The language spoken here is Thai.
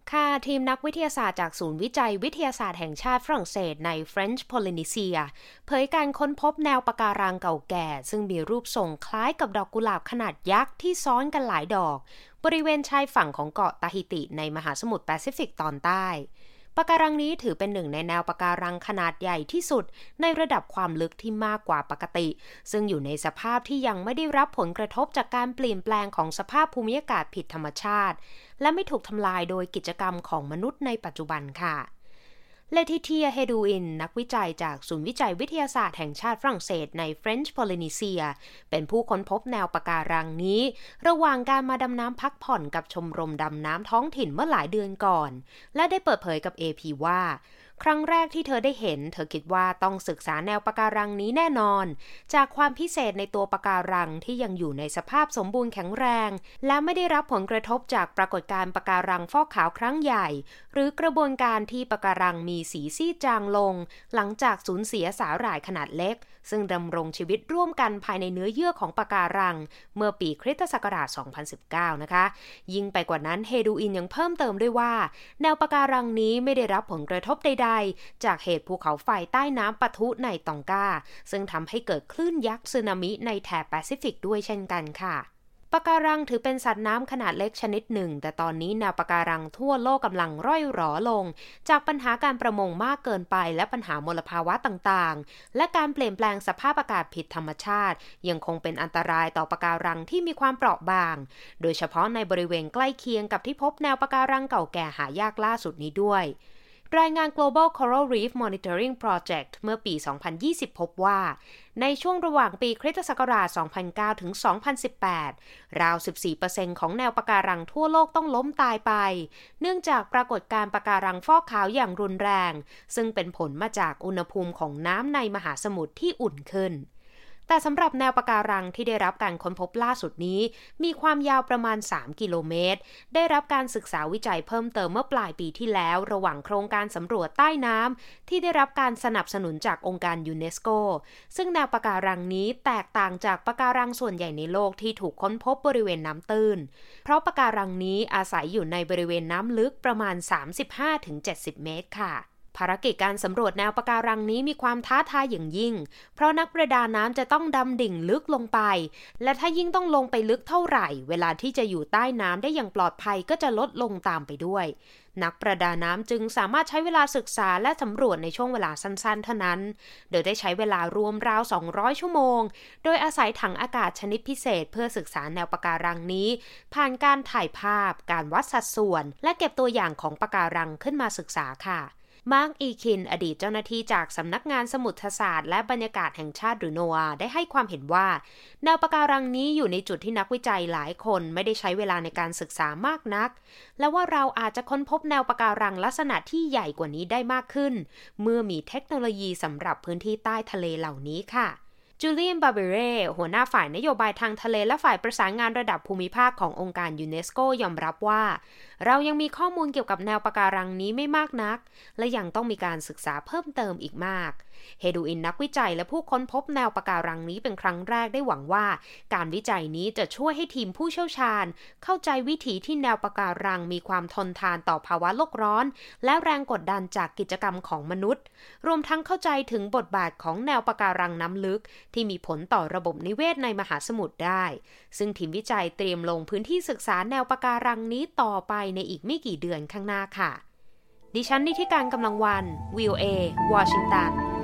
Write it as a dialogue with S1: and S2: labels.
S1: ค่ะทีมนักวิทยาศาสตร์จากศูนย์วิจัยวิทยาศาสตร์แห่งชาติฝรั่งเศสใน French Polynesia เผยการค้นพบแนวปะการังเก่าแก่ซึ่งมีรูปทรงคล้ายกับดอกกุหลาบขนาดยักษ์ที่ซ้อนกันหลายดอกบริเวณชายฝั่งของเกาะตาฮิติในมหาสมุทรแปซิฟิกตอนใต้ปะการังนี้ถือเป็นหนึ่งในแนวปะการังขนาดใหญ่ที่สุดในระดับความลึกที่มากกว่าปกติซึ่งอยู่ในสภาพที่ยังไม่ได้รับผลกระทบจากการเปลี่ยนแปลงของสภาพภูมิอากาศผิดธรรมชาติและไม่ถูกทำลายโดยกิจกรรมของมนุษย์ในปัจจุบันค่ะเลทิเทีย เฮดูอินนักวิจัยจากศูนย์วิจัยวิทยาศาสตร์แห่งชาติฝรั่งเศสใน French Polynesia เป็นผู้ค้นพบแนวปะการังนี้ระหว่างการมาดำน้ำพักผ่อนกับชมรมดำน้ำท้องถิ่นเมื่อหลายเดือนก่อนและได้เปิดเผยกับ AP ว่าครั้งแรกที่เธอได้เห็นเธอคิดว่าต้องศึกษาแนวปะการังนี้แน่นอนจากความพิเศษในตัวปะการังที่ยังอยู่ในสภาพสมบูรณ์แข็งแรงและไม่ได้รับผลกระทบจากปรากฏการณ์ปะการังฟอกขาวครั้งใหญ่หรือกระบวนการที่ปะการังมีสีซีดจางลงหลังจากสูญเสียสาหร่ายขนาดเล็กซึ่งดำรงชีวิตร่วมกันภายในเนื้อเยื่อของปะการังเมื่อปีคริสตศักราช 2019 นะคะยิ่งไปกว่านั้นเฮดูอินยังเพิ่มเติมด้วยว่าแนวปะการังนี้ไม่ได้รับผลกระทบใดๆจากเหตุภูเขาไฟใต้น้ำปะทุในตองกาซึ่งทำให้เกิดคลื่นยักษ์สึนามิในแถบแปซิฟิกด้วยเช่นกันค่ะปะการังถือเป็นสัตว์น้ำขนาดเล็กชนิดหนึ่งแต่ตอนนี้แนวปะการังทั่วโลกกำลังร่อยหรอลงจากปัญหาการประมงมากเกินไปและปัญหามลภาวะต่างๆและการเปลี่ยนแปลงสภาพอากาศผิดธรรมชาติยังคงเป็นอันตรายต่อปะการังที่มีความเปราะบางโดยเฉพาะในบริเวณใกล้เคียงกับที่พบแนวปะการังเก่าแก่หายากล่าสุดนี้ด้วยรายงาน Global Coral Reef Monitoring Project เมื่อปี 2020 พบว่าในช่วงระหว่างปีคริสตศักราช 2009 ถึง 2018 ราว 14% ของแนวปะการังทั่วโลกต้องล้มตายไปเนื่องจากปรากฏการณ์ปะการังฟอกขาวอย่างรุนแรงซึ่งเป็นผลมาจากอุณหภูมิของน้ำในมหาสมุทรที่อุ่นขึ้นแต่สำหรับแนวปะการังที่ได้รับการค้นพบล่าสุดนี้มีความยาวประมาณ3 กิโลเมตรได้รับการศึกษาวิจัยเพิ่มเติมเมื่อปลายปีที่แล้วระหว่างโครงการสำรวจใต้น้ำที่ได้รับการสนับสนุนจากองค์การยูเนสโกซึ่งแนวปะการังนี้แตกต่างจากปะการังส่วนใหญ่ในโลกที่ถูกค้นพบบริเวณน้ำตื้นเพราะปะการังนี้อาศัยอยู่ในบริเวณน้ำลึกประมาณ 35-70 เมตรค่ะภารกิจการสำรวจแนวปะการังนี้มีความท้าทายอย่างยิ่งเพราะนักประดาน้ำจะต้องดำดิ่งลึกลงไปและถ้ายิ่งต้องลงไปลึกเท่าไหร่เวลาที่จะอยู่ใต้น้ำได้อย่างปลอดภัยก็จะลดลงตามไปด้วยนักประดาน้ำจึงสามารถใช้เวลาศึกษาและสำรวจในช่วงเวลาสั้นๆเท่านั้นโดยได้ใช้เวลารวมราว200 ชั่วโมงโดยอาศัยถังอากาศชนิดพิเศษเพื่อศึกษาแนวปะการังนี้ผ่านการถ่ายภาพการวัดสัดส่วนและเก็บตัวอย่างของปะการังขึ้นมาศึกษาค่ะมาร์ค อีคินอดีตเจ้าหน้าที่จากสำนักงานสมุทรศาสตร์และบรรยากาศแห่งชาติหรือโนอาได้ให้ความเห็นว่าแนวปะการังนี้อยู่ในจุดที่นักวิจัยหลายคนไม่ได้ใช้เวลาในการศึกษามากนักและว่าเราอาจจะค้นพบแนวปะการังลักษณะที่ใหญ่กว่านี้ได้มากขึ้นเมื่อมีเทคโนโลยีสำหรับพื้นที่ใต้ทะเลเหล่านี้ค่ะจูเลียน บาเบเร่หัวหน้าฝ่ายนโยบายทางทะเลและฝ่ายประสานงานระดับภูมิภาคขององค์การยูเนสโกยอมรับว่าเรายังมีข้อมูลเกี่ยวกับแนวปะการังนี้ไม่มากนักและยังต้องมีการศึกษาเพิ่มเติมอีกมากเฮดูอินนักวิจัยและผู้ค้นพบแนวปะการังนี้เป็นครั้งแรกได้หวังว่าการวิจัยนี้จะช่วยให้ทีมผู้เชี่ยวชาญเข้าใจวิถีที่แนวปะการังมีความทนทานต่อภาวะโลกร้อนและแรงกดดันจากกิจกรรมของมนุษย์รวมทั้งเข้าใจถึงบทบาทของแนวปะการังน้ำลึกที่มีผลต่อระบบนิเวศในมหาสมุทรได้ซึ่งทีมวิจัยเตรียมลงพื้นที่ศึกษาแนวปะการังนี้ต่อไปในอีกไม่กี่เดือนข้างหน้าค่ะดิฉันนิธิการกำลังวัน VOA วอชิงตัน